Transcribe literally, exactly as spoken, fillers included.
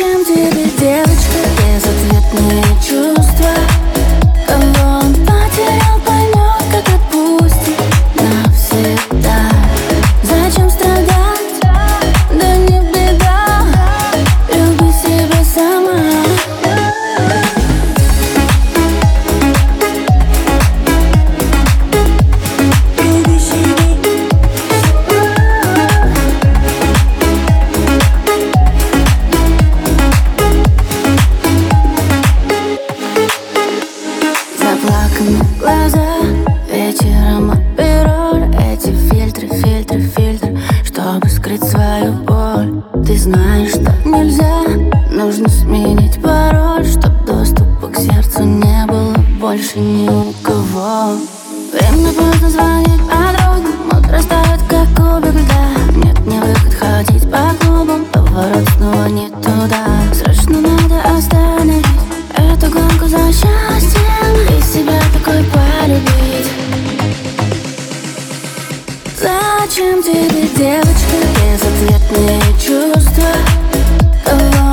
Зачем тебе, девочка, безответные чувства? Кого он потерял, поймет, как отпустит навсегда. Зачем страдать? Да не беда, люби себя сама. Люби себя. Заплаканы глаза, вечером от перроль. Эти фильтры, фильтры, фильтры, чтобы скрыть свою боль. Ты знаешь, что нельзя, нужно сменить пароль, чтоб доступа к сердцу не было больше ни у кого. Время поздно звонить подругам, утро растает, как кубик льда. Нет, не выход ходить по клубам, поворот снова не туда. Срочно надо остановить эту гонку за счастьем и себя такой полюбить. Зачем тебе, девочка, безответные чувства? Кого